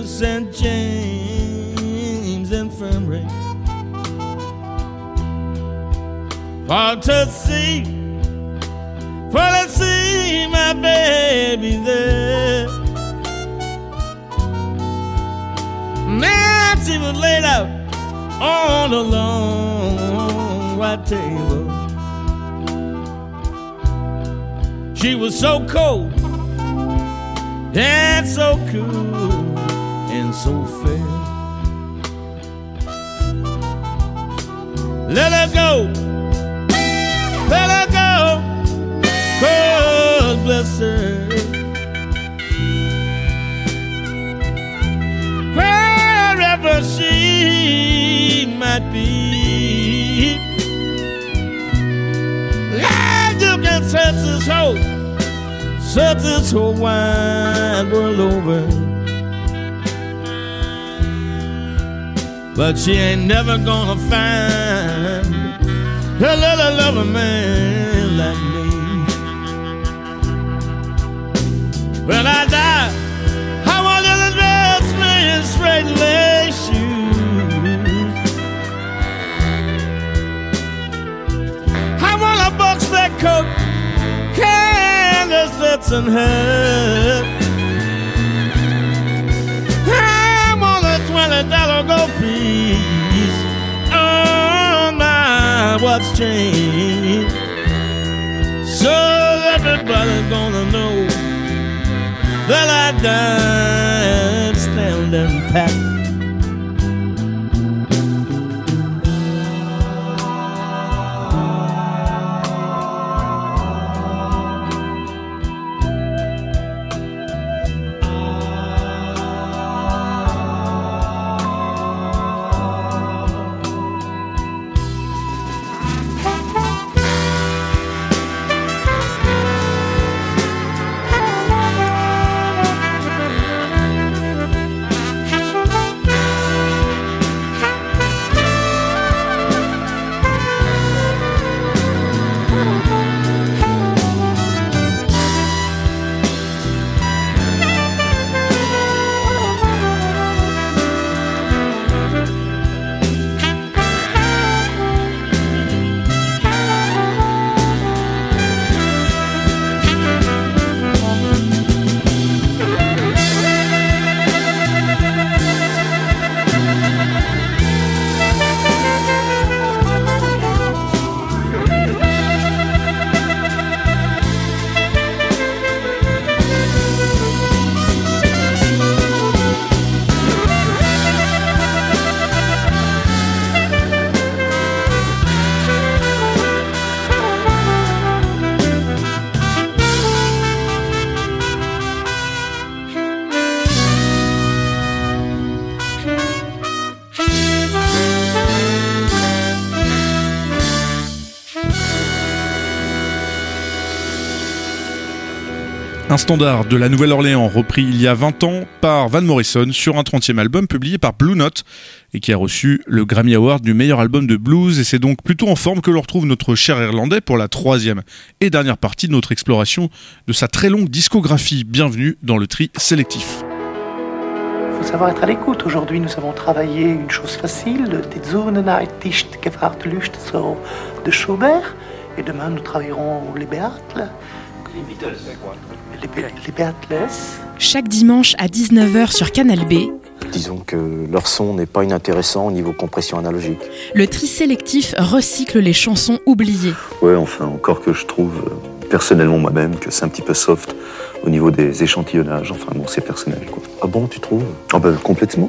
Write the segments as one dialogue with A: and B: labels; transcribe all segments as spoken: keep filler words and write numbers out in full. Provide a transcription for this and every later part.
A: Saint James Infirmary for to see, for to see my baby there. Now she was laid out on a long white table. She was so cold and so cool and so fair. Let her go, let her go, 'cause bless her, wherever she might be, Lord, you can set this whole, set this whole wide world over, but she ain't never gonna find a little lover man like me. When I die, I want a little dress with straight lace shoes. I want a bucksback coat, canvas that's in her. I want a twenty dollar gold piece on my watch chain, so everybody's gonna know that I died standing pat.
B: Un standard de la Nouvelle-Orléans repris il y a vingt ans par Van Morrison sur un trentième album publié par Blue Note et qui a reçu le Grammy Award du meilleur album de blues, et c'est donc plutôt en forme que l'on retrouve notre cher Irlandais pour la troisième et dernière partie de notre exploration de sa très longue discographie. Bienvenue dans le tri sélectif.
C: Il faut savoir être à l'écoute. Aujourd'hui, nous avons travaillé une chose facile, Die Zunenheit ist gefragt Lust so de Schubert, et demain nous travaillerons les Beatles. Les Beatles, c'est quoi ? Les, les Beatles.
D: Chaque dimanche à dix-neuf heures sur Canal B.
E: Disons que leur son n'est pas inintéressant au niveau compression analogique.
D: Le tri sélectif recycle les chansons oubliées.
E: Ouais, enfin, encore que je trouve personnellement moi-même que c'est un petit peu soft au niveau des échantillonnages. Enfin bon, c'est personnel, quoi. Ah bon, tu trouves ? Ah ben, complètement.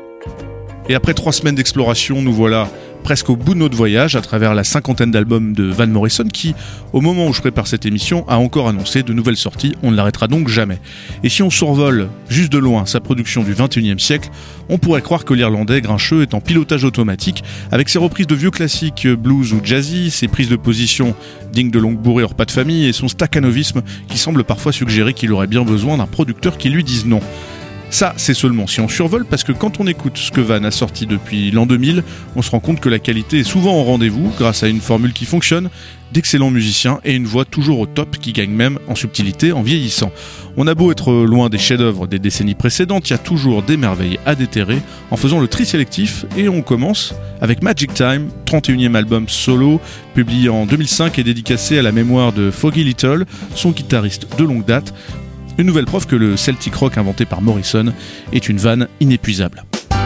B: Et après trois semaines d'exploration, nous voilà presque au bout de notre voyage à travers la cinquantaine d'albums de Van Morrison qui, au moment où je prépare cette émission, a encore annoncé de nouvelles sorties. On ne l'arrêtera donc jamais. Et si on survole juste de loin sa production du vingt et unième siècle, on pourrait croire que l'Irlandais grincheux est en pilotage automatique avec ses reprises de vieux classiques blues ou jazzy, ses prises de position dignes de longue bourrée hors pas de famille et son staccanovisme qui semble parfois suggérer qu'il aurait bien besoin d'un producteur qui lui dise non. Ça, c'est seulement si on survole, parce que quand on écoute ce que Van a sorti depuis l'an deux mille, on se rend compte que la qualité est souvent au rendez-vous, grâce à une formule qui fonctionne, d'excellents musiciens et une voix toujours au top qui gagne même en subtilité en vieillissant. On a beau être loin des chefs-d'œuvre des décennies précédentes, il y a toujours des merveilles à déterrer en faisant le tri sélectif, et on commence avec Magic Time, trente et unième album solo, publié en deux mille cinq et dédicacé à la mémoire de Foggy Little, son guitariste de longue date. Une nouvelle preuve que le Celtic rock inventé par Morrison est une vanne inépuisable.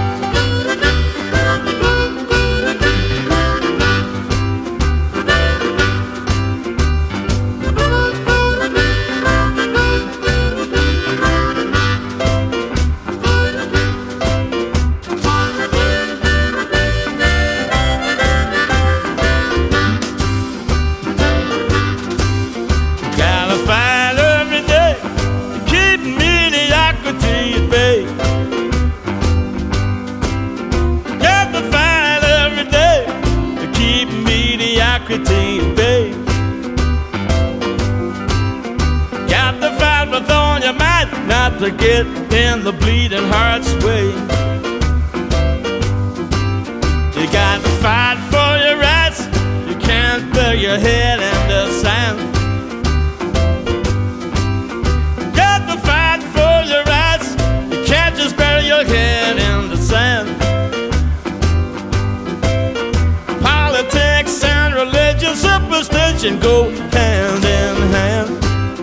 A: To get in the bleeding heart's way, you got to fight for your rights. You can't bury your head in the sand. Got to fight for your rights. You can't just bury your head in the sand. Politics and religion, superstition go hand in hand.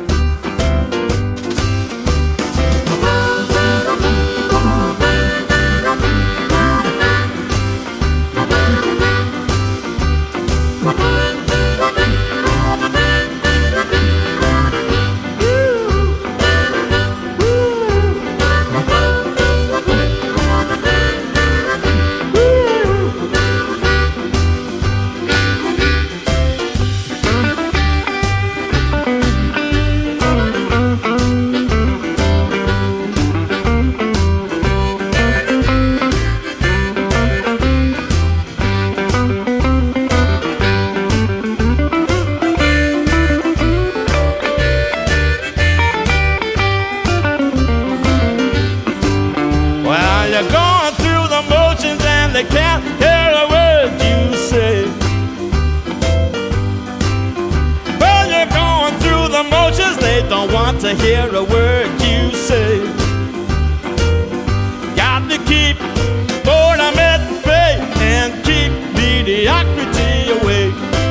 A: To hear a word you say, got to keep boredom at bay and keep mediocrity away.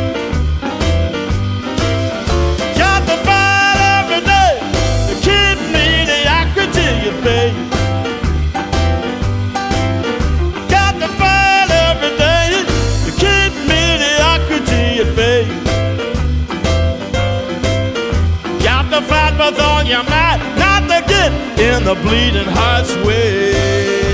A: Got to fight every day to keep mediocrity at bay. Got to fight every day to keep mediocrity at bay. Fight with all your might, not to get in the bleeding heart's way.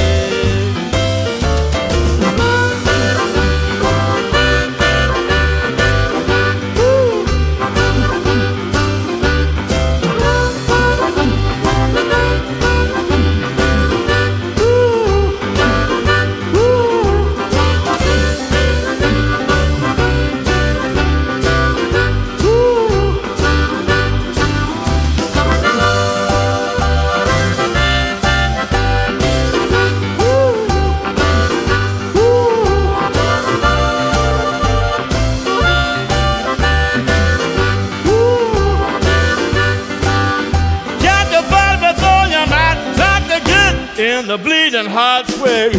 A: In the bleeding heart's way.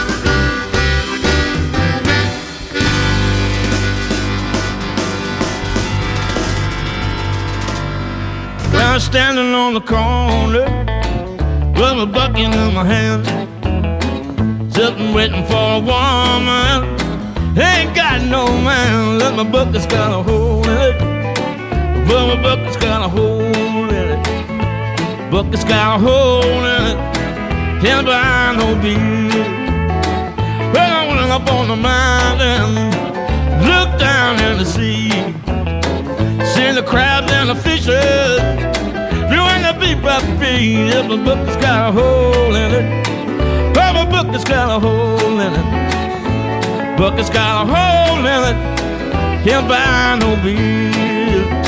A: I'm standing on the corner with a bucket in my hand, sitting waiting for a woman. Ain't got no man, but my bucket's got a hole in it. But my bucket's got a hole in it. Bucket's got a hole in it. Can't buy no beer. Well, I went up on the mountain, looked down in the sea, seen the crabs and the fishes doing the beep up feet. If the book has got a hole in it, well, my book has got a hole in it. Book has got a hole in it. Can't buy no beer.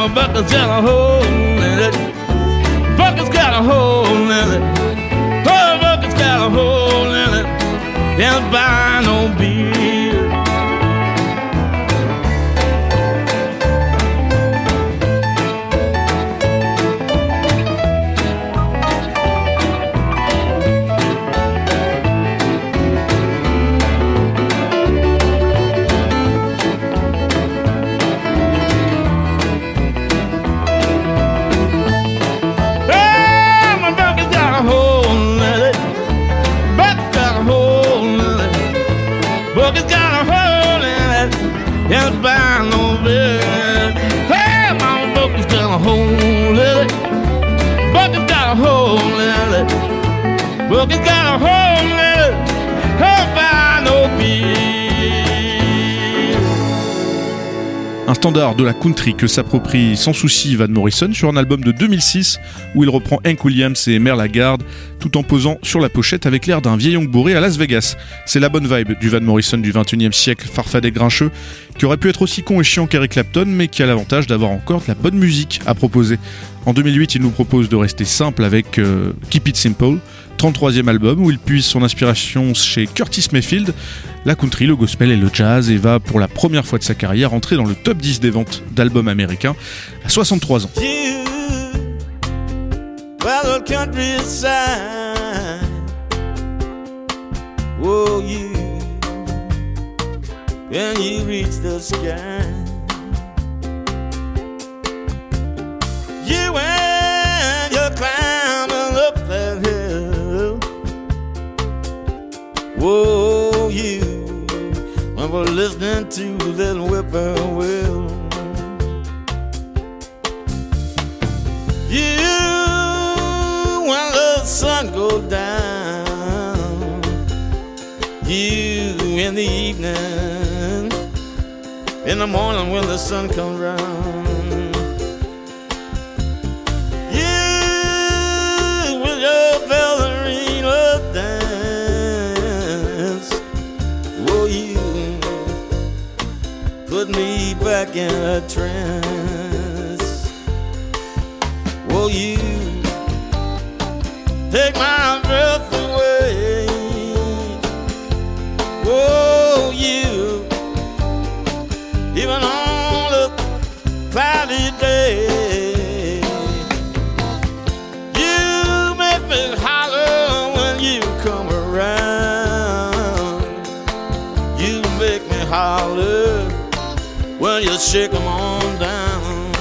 A: bucket's got a hole in it. Bucket's got a hole in it. Oh, bucket's got a hole in it. Can't buy no beer. Can't buy no beer. Hey, my bucket's got a hole in it. Bucket's got a hole in it. Bucket's got a hole in it. Can't buy no beer.
B: Un standard de la country que s'approprie sans souci Van Morrison sur un album de deux mille six où il reprend Hank Williams et Merle Haggard tout en posant sur la pochette avec l'air d'un vieil oncle bourré à Las Vegas. C'est la bonne vibe du Van Morrison du vingt et unième siècle, farfadet grincheux, qui aurait pu être aussi con et chiant qu'Eric Clapton, mais qui a l'avantage d'avoir encore de la bonne musique à proposer. En deux mille huit, il nous propose de rester simple avec euh, Keep It Simple, trente-troisième album où il puise son inspiration chez Curtis Mayfield, la country, le gospel et le jazz, et va pour la première fois de sa carrière entrer dans le top dix des ventes d'albums américains à soixante-trois ans.
A: Well, the countryside, oh, you, when you reach the sky, you and you're climbing up that hill, oh, you, when we're listening to little whippoorwill, you. When the sun goes down, you in the evening, in the morning when the sun comes round, you with your ballerina dance, oh, you put me back in a trance, oh, you take my breath away, oh, you, even on a cloudy day, you make me holler when you come around, you make me holler when you shake 'em on down.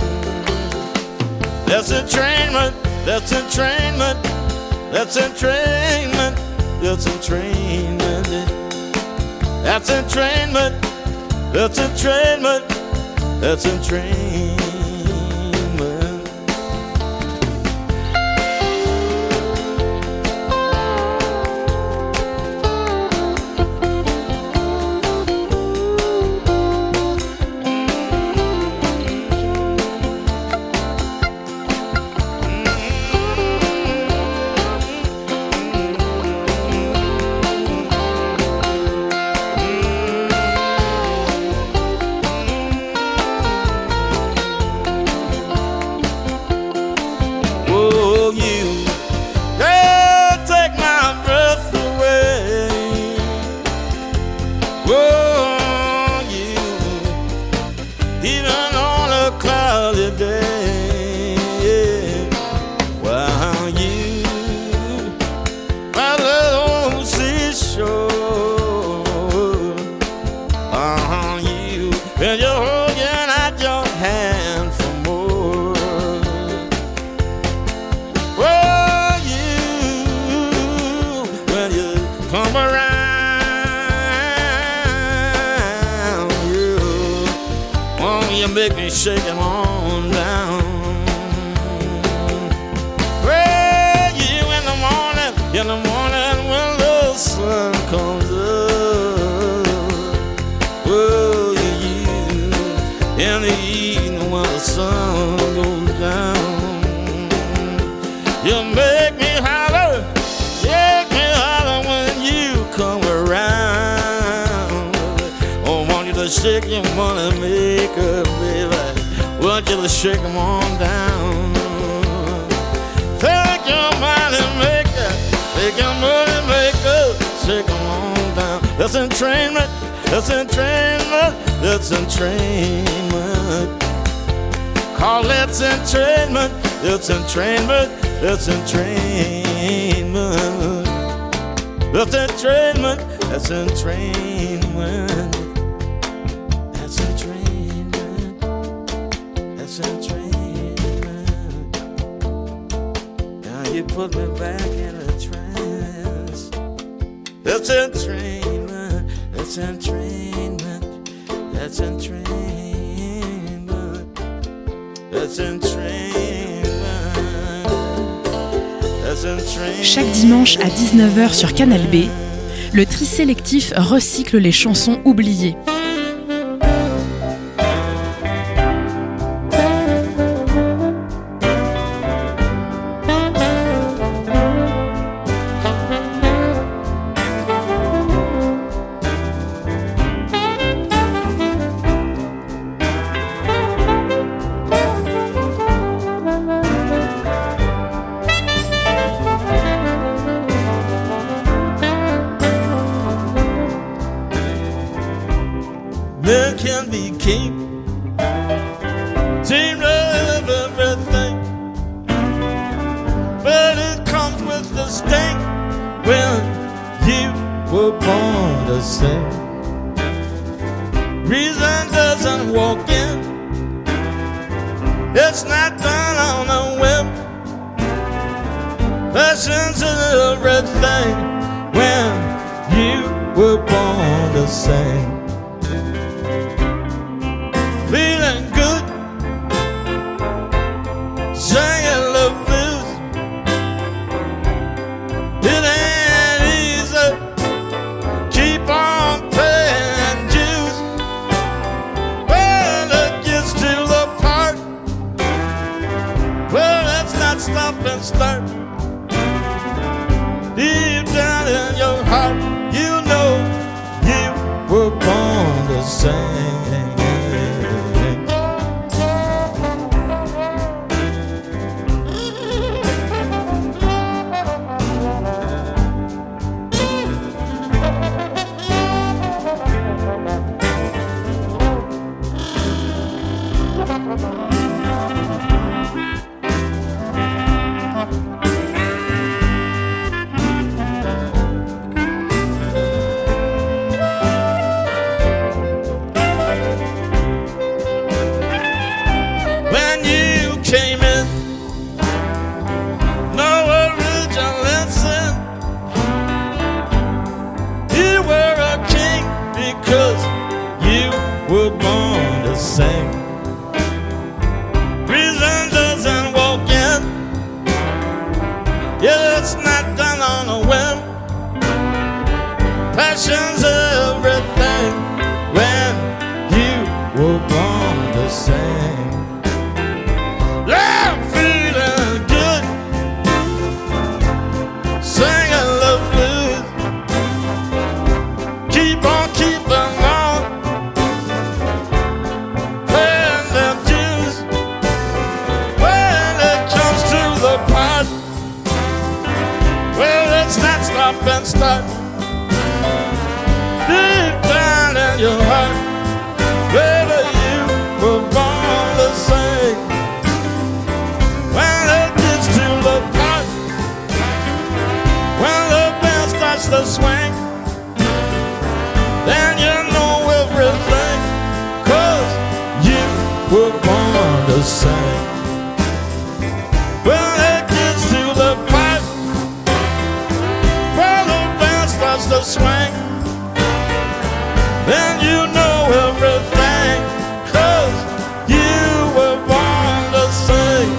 A: That's entrainment, that's entrainment. That's entrainment, that's entrainment, that's entrainment, that's entrainment, that's entrainment. Make me shake 'em on down. Well, you in the morning, in the morning when the sun comes up. Oh, you in the evening when the sun goes down. You make me holler, make me holler when you come around. Oh, want you to shake, you wanna make a baby. When want you to shake them on down. Take your money maker, take your money maker, shake them on down. That's entrainment, that's entrainment, that's entrainment. Call that's entrainment, that's entrainment, that's entrainment. That's entrainment, that's entrainment. That's entrainment, that's entrainment. Now you put me back in a trance. That's entrainment, that's entrainment, that's entrainment. That's entrainment. That's entrainment.
D: Chaque dimanche à dix-neuf heures sur Canal B, le tri sélectif recycle les chansons oubliées.
A: There can be king, dream of everything, but it comes with the sting when you were born to sing. Reason doesn't walk in, it's not done on a whim. Passion's everything when you were born to sing. Feeling good, singing the blues. It ain't easy, keep on paying dues. Well, it gets to the part where let's not stop and start. Deep down in your heart, you know you were born to sing. When you came in, no original sin. You were a king because you were born to sing. Reason doesn't walk in, yeah, it's not done on a whim. Passion's everything when you were born to sing. I'm feeling good, singing the blues. Keep on keeping on, paying them dues. When it comes to the part, well, let's not stop and start. Deep down in your heart, baby, you were born to sing. When it gets to the part, when the band starts to swing, then you know everything, 'cause you were born to sing. When it gets to the part, when the band starts to swing, then you know everything, 'cause you were born to sing.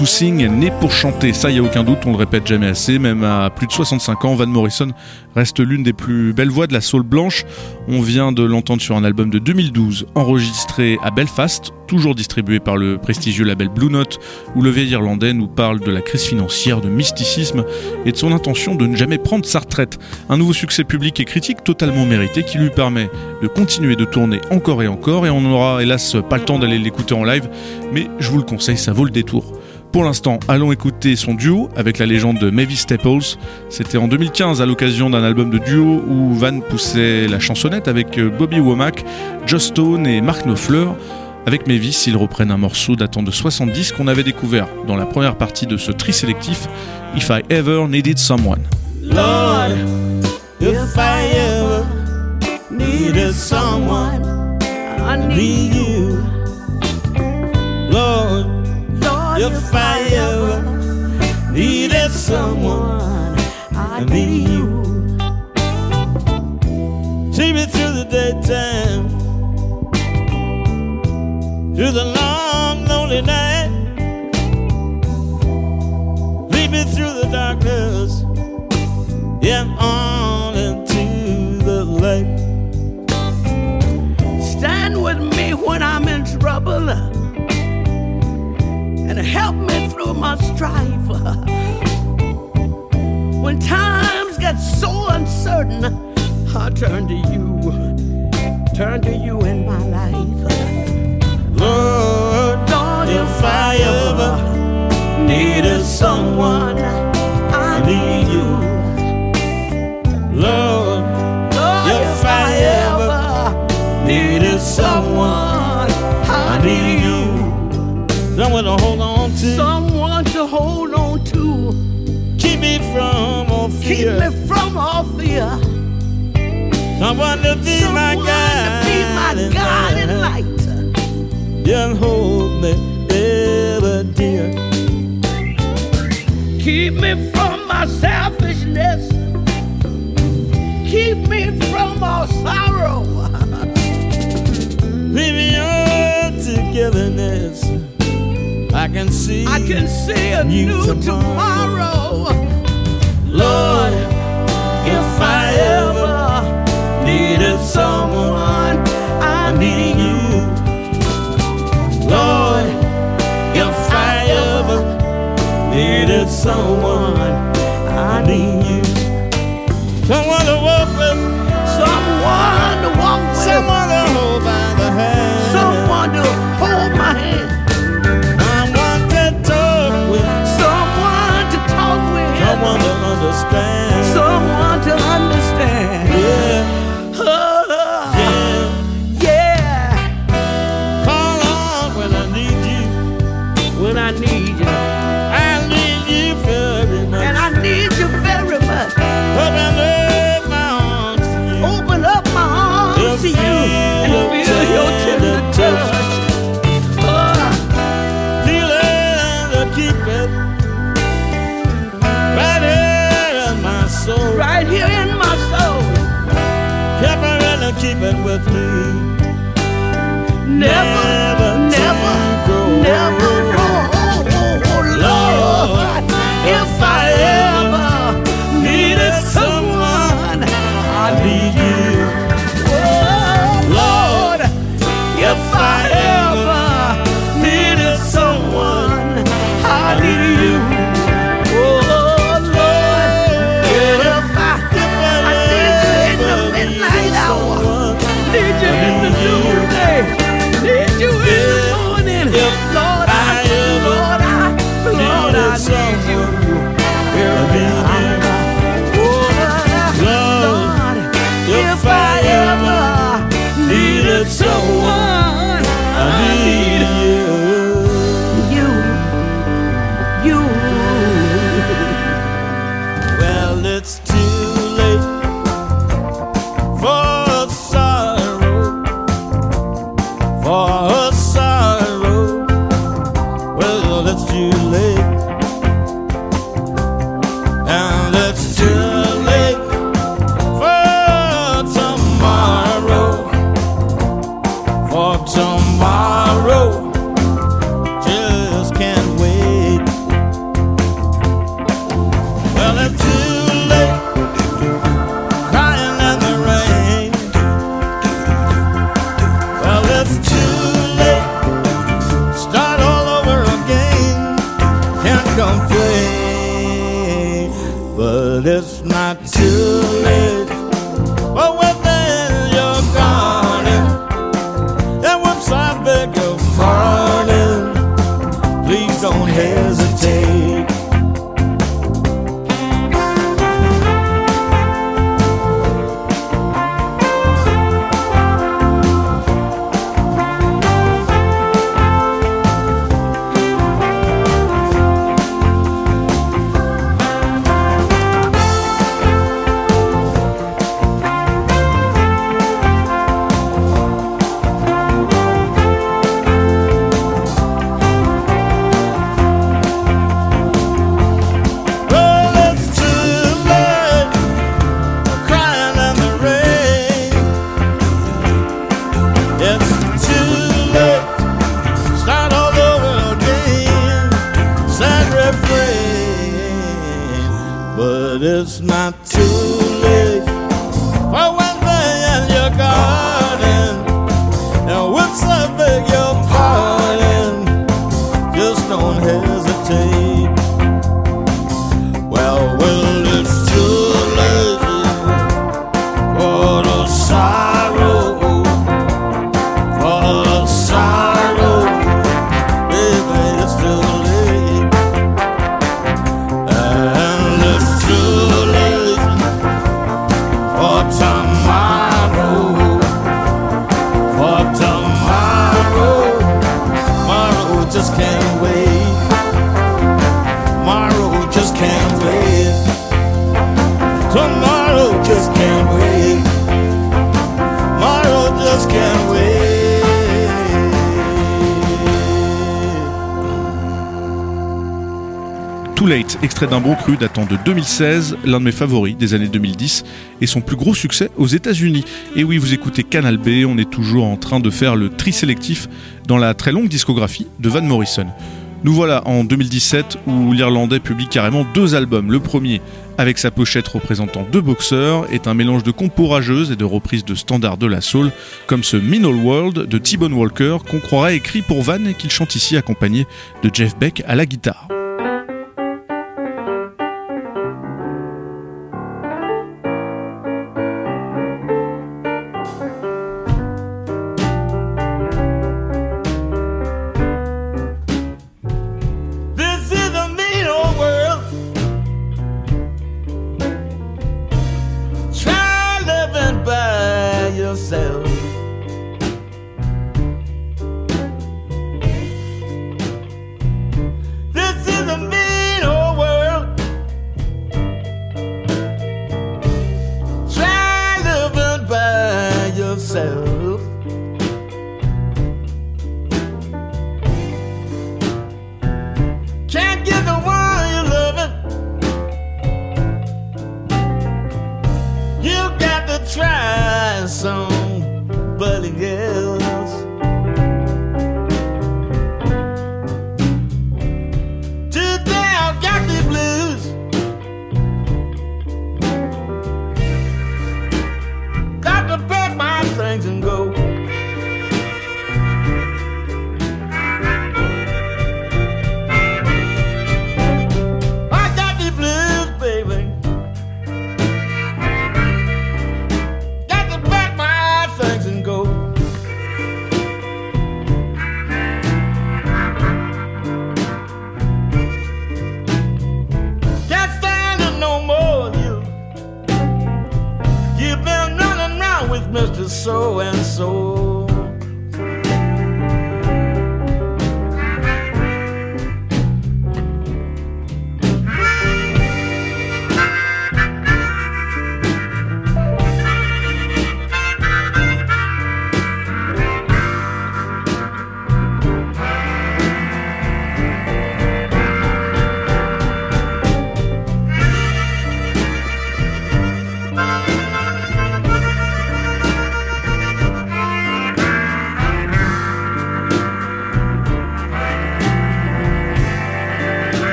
B: to sing, né pour chanter, ça y a aucun doute, on le répète jamais assez, même à plus de soixante-cinq ans, Van Morrison reste l'une des plus belles voix de la soul blanche. On vient de l'entendre sur un album de deux mille douze, enregistré à Belfast, toujours distribué par le prestigieux label Blue Note, où le vieil Irlandais nous parle de la crise financière, de mysticisme et de son intention de ne jamais prendre sa retraite. Un nouveau succès public et critique totalement mérité qui lui permet de continuer de tourner encore et encore, et on n'aura hélas pas le temps d'aller l'écouter en live, mais je vous le conseille, ça vaut le détour. Pour l'instant, allons écouter son duo avec la légende de Mavis Staples. C'était en deux mille quinze à l'occasion d'un album de duo où Van poussait la chansonnette avec Bobby Womack, Joss Stone et Mark Knopfler. Avec Mavis, ils reprennent un morceau datant de soixante-dix qu'on avait découvert dans la première partie de ce tri sélectif, If I Ever Needed Someone.
A: Lord, if I ever needed someone, I need you. Lord, if I ever needed someone, I need you. See me through the daytime, through the long, lonely night. Lead me through the darkness, yeah, on into the light. Stand with me when I'm in trouble, and help me through my strife. When times get so uncertain, I turn to you, turn to you in my life. Lord, Lord, if I ever needed someone, I need you. Lord, Lord, if I ever needed someone, I need you. Someone to hold on to. Someone to hold on to. Keep me from all fear. Keep me from all fear. Someone to be Someone my guide. To be my guide and light. Yeah, hold me ever dear. Keep me from my selfishness. Keep me from all sorrow. Leave me all togetherness. I can see, I can see a new, new tomorrow. tomorrow. Lord, if I ever needed someone, I need you. Lord, if I ever needed someone, I need you. Someone to walk with, someone to walk with, someone to hold by the hand, someone to hold my hand. Someone to understand. Someone to understand. Yeah. Oh, yeah. Yeah. Call on when I need you. When I need you. I need you very much. And I need you very much. Open up my arms to you. Open up my arms You'll to you. And feel your tender touch. Oh. Feel it and keep it. Soul. Right here in my soul. Keep it and keep it with me. Never, never, never go. Never go. Oh, Lord, if I ever needed someone, I need you. Oh, Lord, if I ever needed someone, I need you. Need you in the noonday, need you but it's not too late. But within your garden, and once I beg your pardon, please don't hesitate. It's not too late for one thing in your garden, and once I beg your pardon, just don't hesitate. Well, well, it's too late for the sorrow, for the sorrow, baby, it's too late. And it's too for tomorrow, for tomorrow, tomorrow just can't wait, tomorrow just can't wait, tomorrow just can't wait, tomorrow just can't wait.
B: Too Late, extrait d'un bon cru datant de deux mille seize, l'un de mes favoris des années deux mille dix et son plus gros succès aux États-Unis. Et oui, vous écoutez Canal B, on est toujours en train de faire le tri sélectif dans la très longue discographie de Van Morrison. Nous voilà en deux mille dix-sept où l'Irlandais publie carrément deux albums. Le premier, avec sa pochette représentant deux boxeurs, est un mélange de compos rageuses et de reprises de standards de la soul, comme ce Mean Old World de T-Bone Walker qu'on croirait écrit pour Van et qu'il chante ici accompagné de Jeff Beck à la guitare.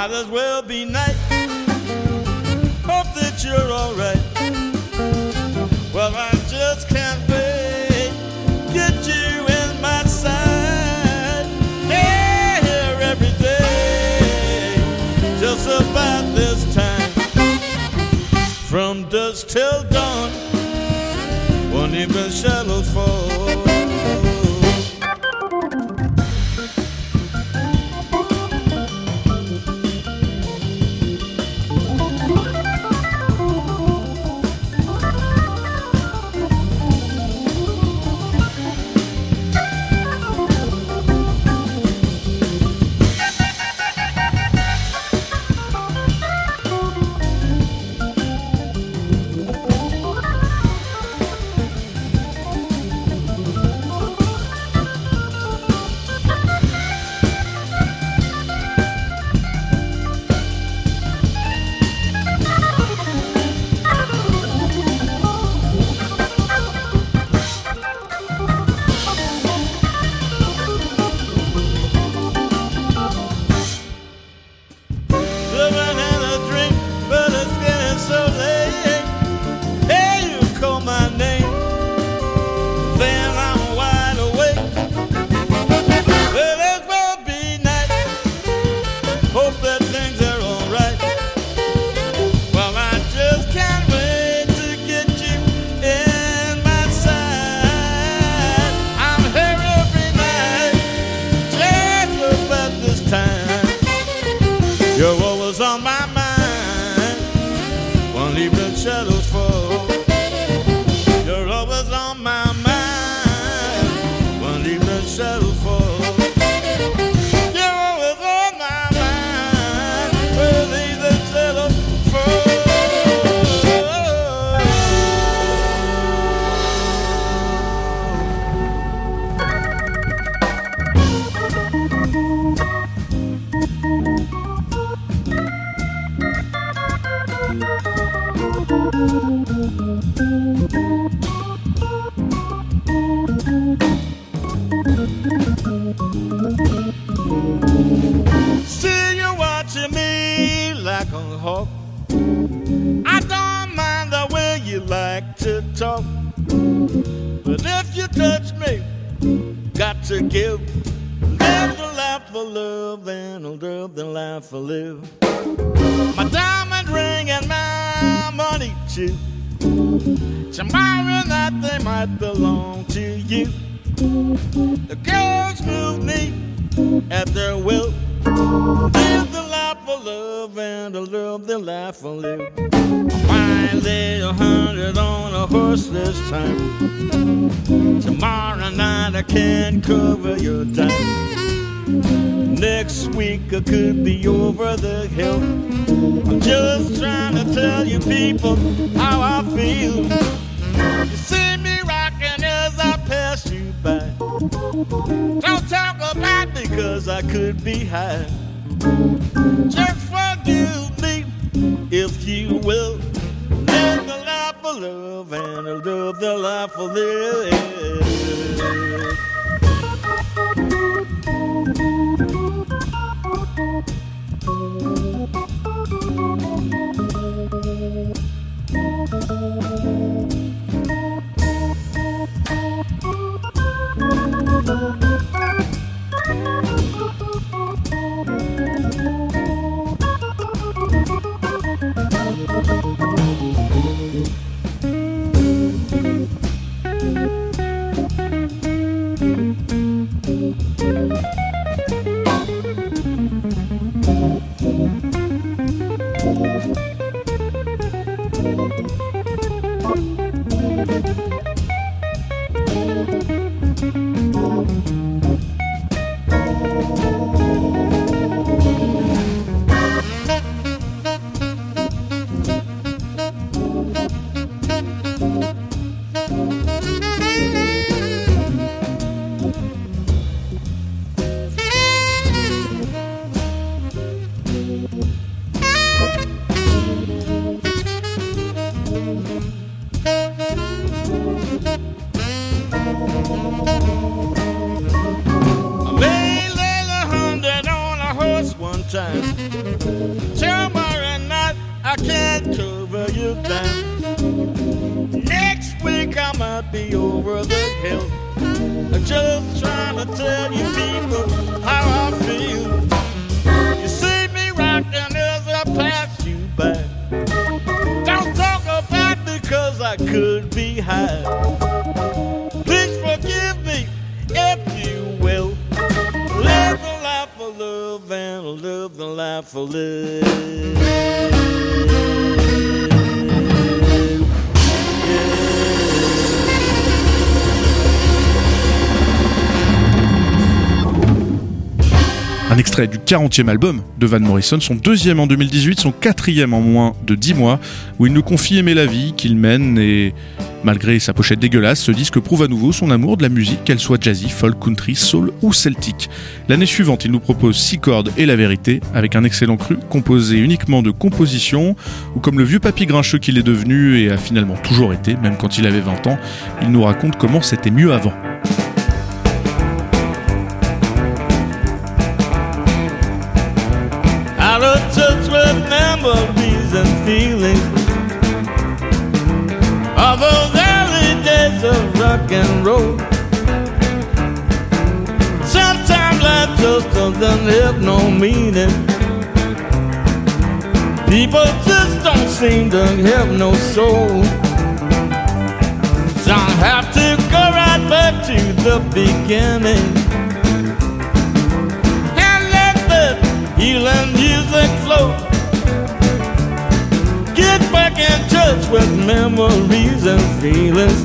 A: Might as well be night. Hope that you're alright. Well, I just can't wait. Get you in my sight. Here every day. Just about this time. From dusk till dawn. Won't even shadows fall. You're always on my mind. Won't leave the shadows fall. You're always on my mind. Won't leave the shadows fall. You're always on my mind. Won't leave the shadows fall. See you watching me like a hawk. I don't mind the way you like to talk, but if you touch me, got to give. Live the life for love, and I'll live the life for live. My diamond ring and my money too. Tomorrow night they might belong to you. The girls move me at their will. Live the life for love, and I'll live the life for live. Why lay a hundred on a horse this time? Tomorrow night I can cover your dime. Next week I could be over the hill. I'm just trying to tell you people how I feel. You see me rocking as I pass you by. Don't talk about me cause I could be high. Just forgive me if you will. Live the life of love, and I'll live the life of live. time. Tomorrow night I can't cover you down. Next week I might be over the hill. I'm just trying to tell you people how I feel. You see me rocking as I pass you by. Don't talk about me cause I could be high. Please forgive me if you will. Live the life of love and live the life of live.
B: Un extrait du quarantième album de Van Morrison, son deuxième en deux mille dix-huit, son quatrième en moins de dix mois, où il nous confie aimer la vie qu'il mène et, malgré sa pochette dégueulasse, ce disque prouve à nouveau son amour de la musique, qu'elle soit jazzy, folk, country, soul ou celtique. L'année suivante, il nous propose Six cordes et La vérité, avec un excellent cru composé uniquement de compositions, où comme le vieux papy grincheux qu'il est devenu et a finalement toujours été, même quand il avait vingt ans, il nous raconte comment c'était mieux avant.
A: Touch with memories and feelings of those early days of rock and roll. Sometimes life just doesn't have no meaning. People just don't seem to have no soul. So I have to go right back to the beginning. Healing music flow. Get back in touch with memories and feelings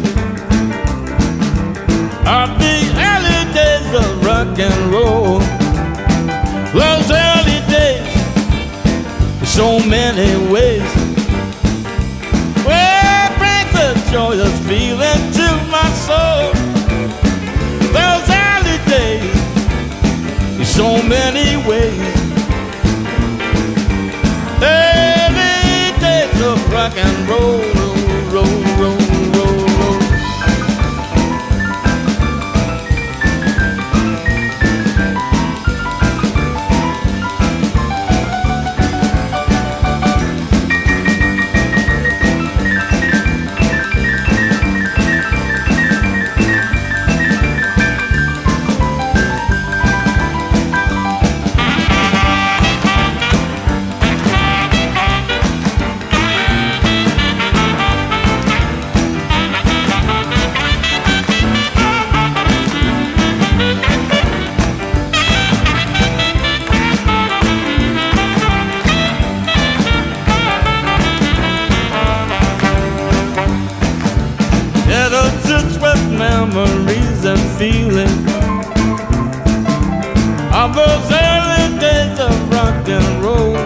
A: of the early days of rock and roll. Those early days, so many ways. Well, it brings a joyous feeling to my soul. Those early days, so many ways. Early days of rock and roll, roll, roll, roll, roll, roll. Memories and feelings of those early days of rock and roll.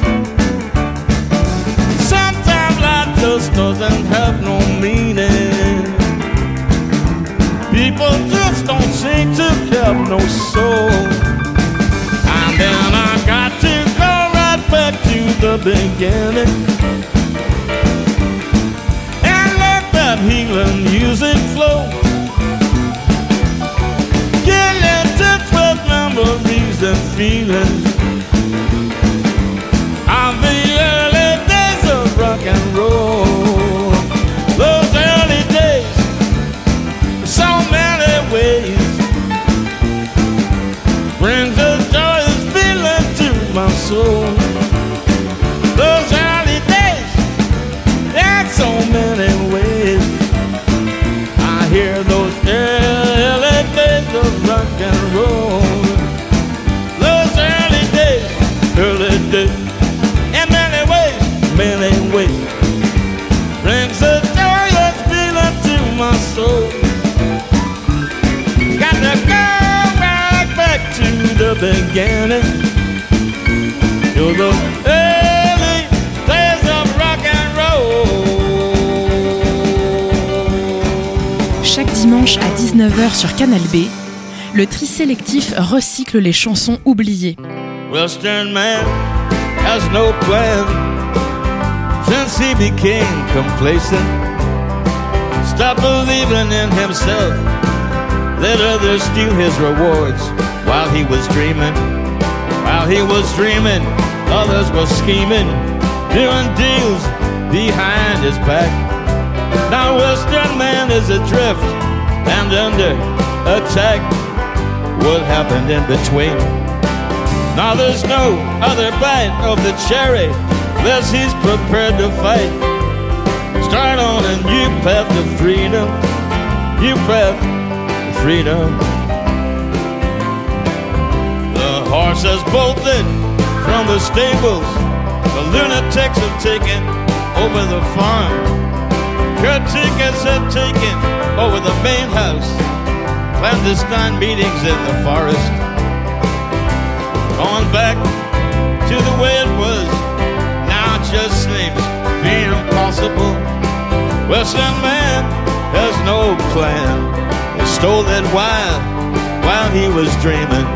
A: Sometimes life just doesn't have no meaning. People just don't seem to have no soul. And then I got to go right back to the beginning and let that healing music flow. Memories and feelings of the early days of rock and roll. Those early days, so many ways, brings a joyous feeling to my soul. Those early days, in so many ways, I hear those early days of rock and roll. Early days, in many ways, many ways, brings a joyous feeling to my soul. Got to go right back to the beginning, to the early days of rock and roll.
D: Chaque dimanche à dix-neuf heures sur Canal B, le tri sélectif recycle les chansons oubliées.
A: Western man has no plan since he became complacent. Stopped believing in himself, let others steal his rewards while he was dreaming. While he was dreaming, others were scheming, doing deals behind his back. Now Western man is adrift and under attack. What happened in between? Now there's no other bite of the cherry, unless he's prepared to fight. Start on a new path to freedom, new path to freedom. The horse has bolted from the stables, the lunatics have taken over the farm. Caretakers have taken over the main house, clandestine meetings in the forest. Going back to the way it was, now it just seems being impossible. Western man has no plan. He stole that wild while he was dreaming.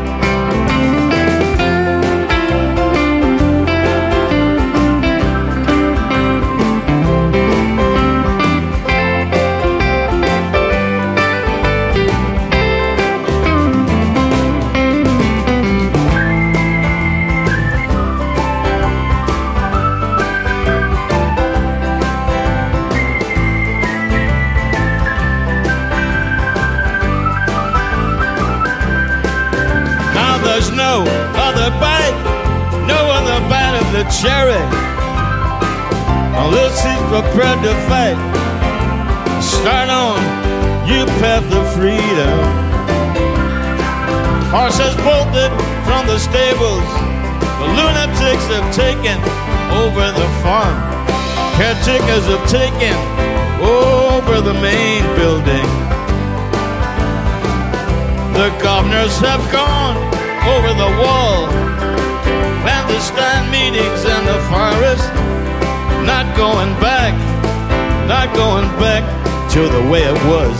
A: There's no other bite, no other bite of the cherry, unless he's prepared to fight. Start on you path of freedom. Horse has bolted from the stables, the lunatics have taken over the farm. Caretakers have taken over the main building. The governors have gone over the wall, clandestine meetings in the forest. Not going back, not going back to the way it was.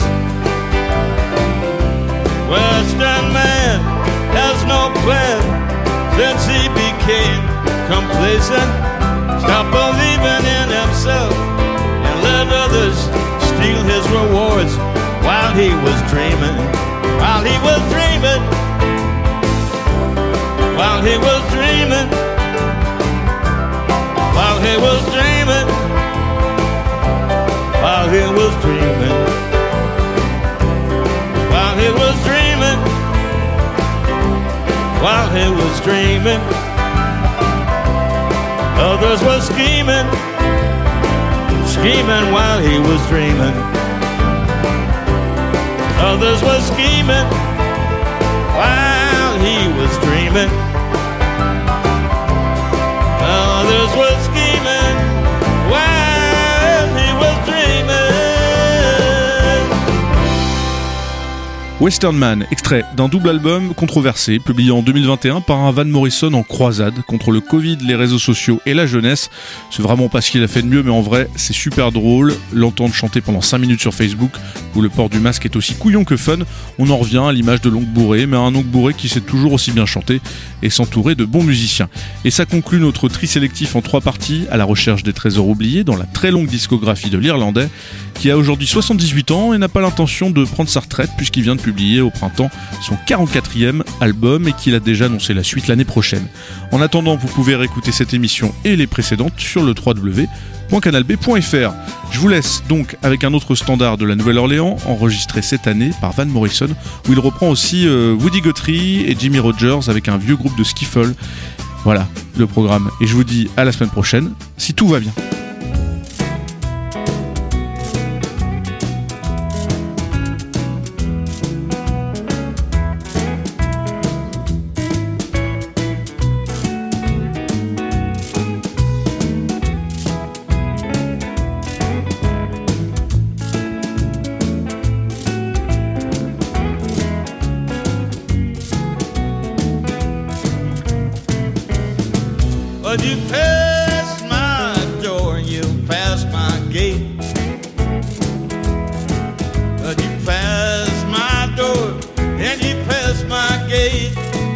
A: Western man has no plan since he became complacent. Stop believing in himself and let others steal his rewards while he was dreaming, while he was dreaming. While he was dreaming, while he was dreaming, while he was dreaming, while he was dreaming, while he was dreaming. Others were scheming, scheming while he was dreaming. Others were scheming while he was dreaming. Others were scheming while he was dreaming.
B: Western Man, extrait d'un double album controversé, publié en deux mille vingt et un par un Van Morrison en croisade contre le Covid, les réseaux sociaux et la jeunesse. C'est vraiment pas ce qu'il a fait de mieux, mais en vrai, c'est super drôle. L'entendre chanter pendant cinq minutes sur Facebook, où le port du masque est aussi couillon que fun, on en revient à l'image de l'oncle bourré, mais un oncle bourré qui sait toujours aussi bien chanter et s'entourer de bons musiciens. Et ça conclut notre tri sélectif en trois parties, à la recherche des trésors oubliés dans la très longue discographie de l'Irlandais, qui a aujourd'hui soixante-dix-huit ans et n'a pas l'intention de prendre sa retraite puisqu'il vient de publier au printemps son quarante-quatrième album et qu'il a déjà annoncé la suite l'année prochaine. En attendant, vous pouvez réécouter cette émission et les précédentes sur le w w w point canal b point f r. Je vous laisse donc avec un autre standard de la Nouvelle-Orléans, enregistré cette année par Van Morrison, où il reprend aussi euh, Woody Guthrie et Jimmy Rogers avec un vieux groupe de skiffle. Voilà le programme, et je vous dis à la semaine prochaine, si tout va bien.
A: But you passed my door, you passed my gate. But you passed my door, and you passed my gate.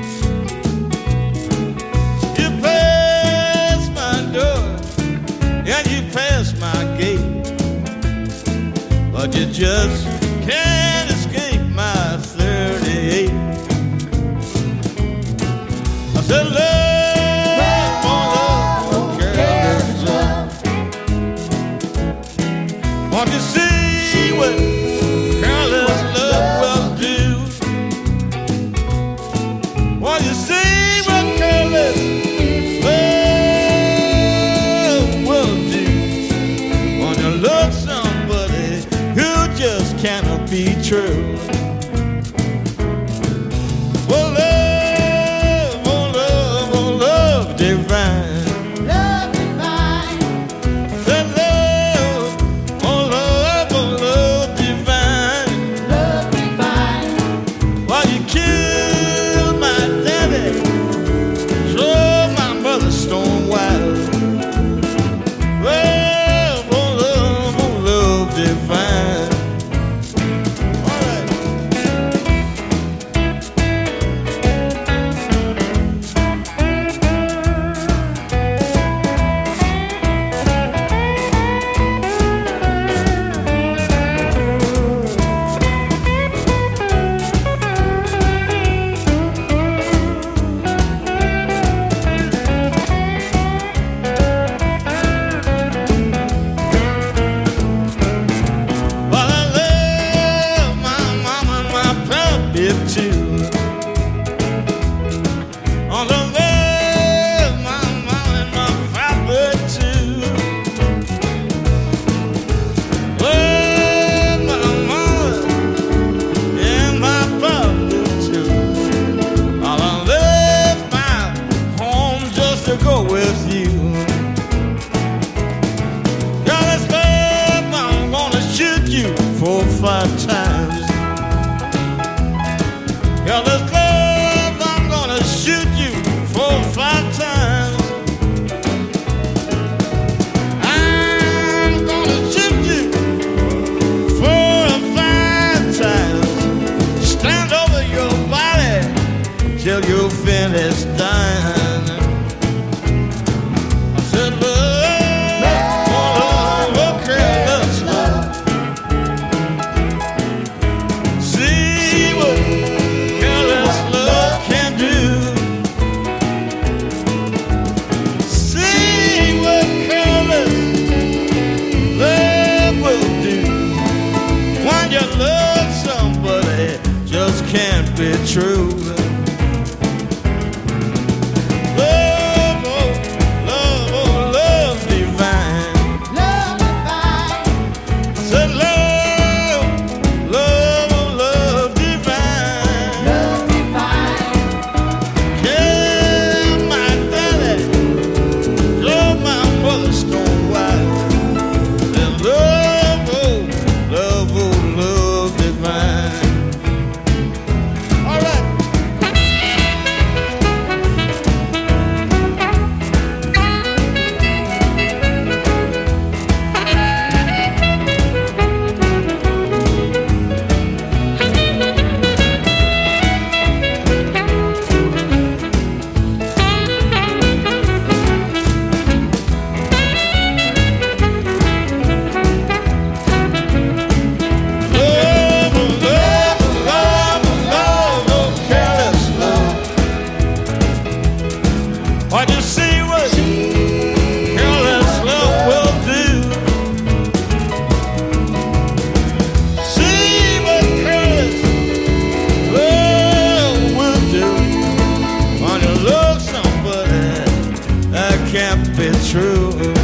A: You passed my door, and you passed my gate. But you just can't escape my thirty-eight. The love, oh love, careless love. Won't you see what careless love will do? Won't you see what careless love will do? When you love somebody who just cannot be true. Can't be true.